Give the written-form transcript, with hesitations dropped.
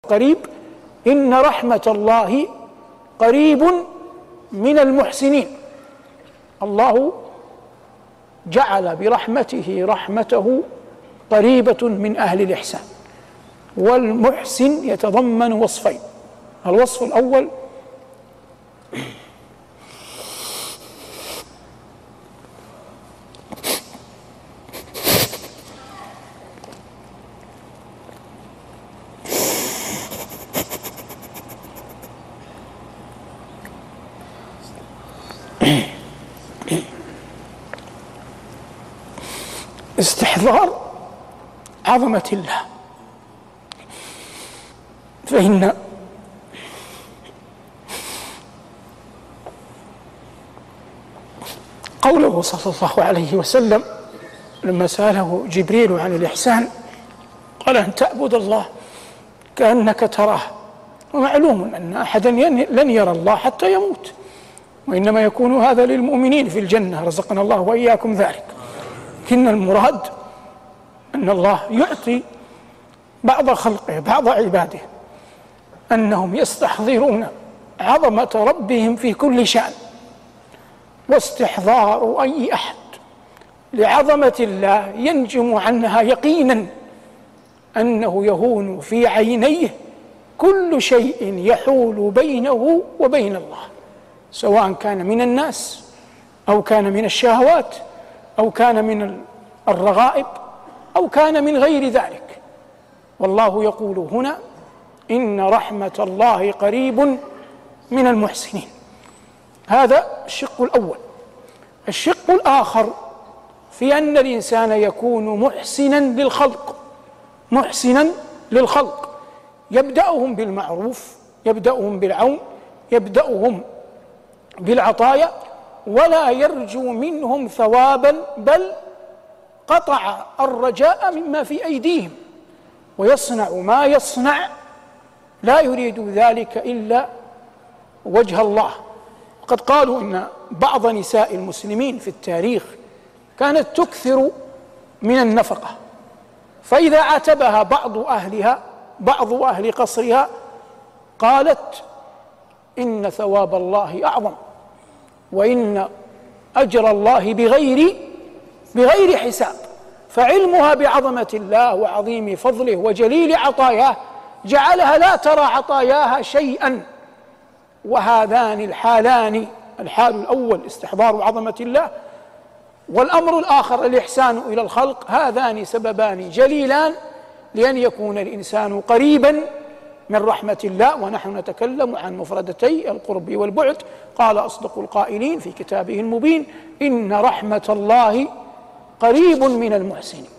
قريب، إن رحمة الله قريب من المحسنين. الله جعل برحمته رحمته قريبة من أهل الإحسان. والمحسن يتضمن وصفين: الوصف الأول استحضار عظمة الله، فإن قوله صلى الله عليه وسلم لما سأله جبريل عن الإحسان قال: أن تعبد الله كأنك تراه. ومعلوم أن أحدا لن يرى الله حتى يموت، وإنما يكون هذا للمؤمنين في الجنة، رزقنا الله وإياكم ذلك. لكن المراد أن الله يعطي بعض خلقه، بعض عباده، أنهم يستحضرون عظمة ربهم في كل شأن. واستحضار أي أحد لعظمة الله ينجم عنها يقينا أنه يهون في عينيه كل شيء يحول بينه وبين الله، سواء كان من الناس أو كان من الشهوات أو كان من الرغائب أو كان من غير ذلك. والله يقول هنا: إن رحمة الله قريب من المحسنين. هذا الشق الأول. الشق الآخر في أن الإنسان يكون محسنا للخلق، يبدأهم بالمعروف، يبدأهم بالعون، يبدأهم بالعطايا، ولا يرجو منهم ثوابا، بل قطع الرجاء مما في أيديهم، ويصنع ما يصنع لا يريد ذلك إلا وجه الله. وقد قالوا إن بعض نساء المسلمين في التاريخ كانت تكثر من النفقة، فإذا عاتبها بعض أهل قصرها قالت: إن ثواب الله أعظم، وإن أجر الله بغير حساب. فعلمها بعظمة الله وعظيم فضله وجليل عطاياه جعلها لا ترى عطاياها شيئا. وهذان الحالان، الحال الأول استحضار عظمة الله، والأمر الآخر الإحسان إلى الخلق، هذان سببان جليلان لأن يكون الإنسان قريبا من رحمة الله. ونحن نتكلم عن مفردتي القرب والبعد. قال أصدق القائلين في كتابه المبين: إن رحمة الله قريب من المحسنين.